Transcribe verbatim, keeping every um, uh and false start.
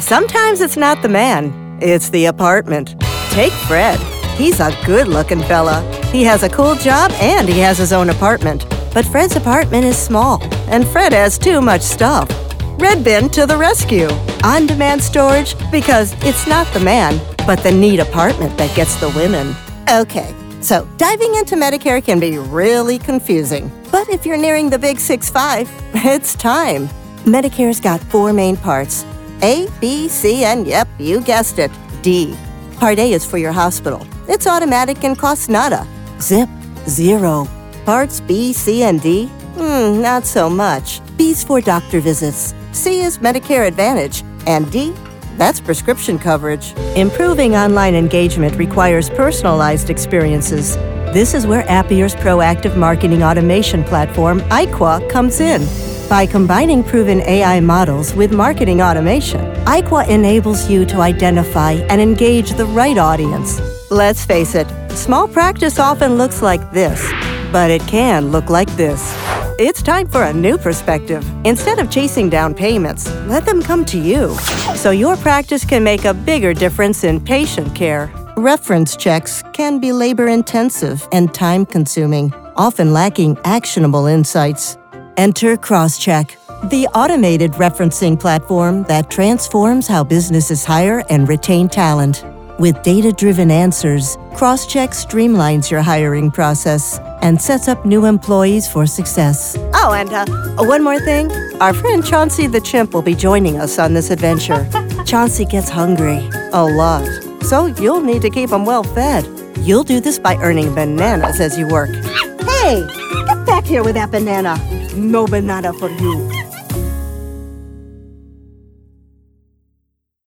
Sometimes it's not the man, it's the apartment. Take Fred. He's a good-looking fella. He has a cool job and he has his own apartment. But Fred's apartment is small, and Fred has too much stuff. Red Bin to the rescue. On-demand storage, because it's not the man, but the neat apartment that gets the women. Okay, so diving into Medicare can be really confusing. But if you're nearing the big six five, it's time. Medicare's got four main parts. A, B, C, and yep, you guessed it, D. Part A is for your hospital. It's automatic and costs nada. Zip, zero. Parts B, C, and D? Hmm, not so much. B's for doctor visits. C is Medicare Advantage. And D? That's prescription coverage. Improving online engagement requires personalized experiences. This is where Appier's proactive marketing automation platform, iQua, comes in. By combining proven A I models with marketing automation, iQua enables you to identify and engage the right audience. Let's face it, small practice often looks like this, but it can look like this. It's time for a new perspective. Instead of chasing down payments, let them come to you, so your practice can make a bigger difference in patient care. Reference checks can be labor-intensive and time-consuming, often lacking actionable insights. Enter CrossCheck, the automated referencing platform that transforms how businesses hire and retain talent. With data-driven answers, CrossCheck streamlines your hiring process and sets up new employees for success. Oh, and uh, one more thing. Our friend Chauncey the Chimp will be joining us on this adventure. Chauncey gets hungry a lot, so you'll need to keep him well fed. You'll do this by earning bananas as you work. Hey, get back here with that banana. No banana for you.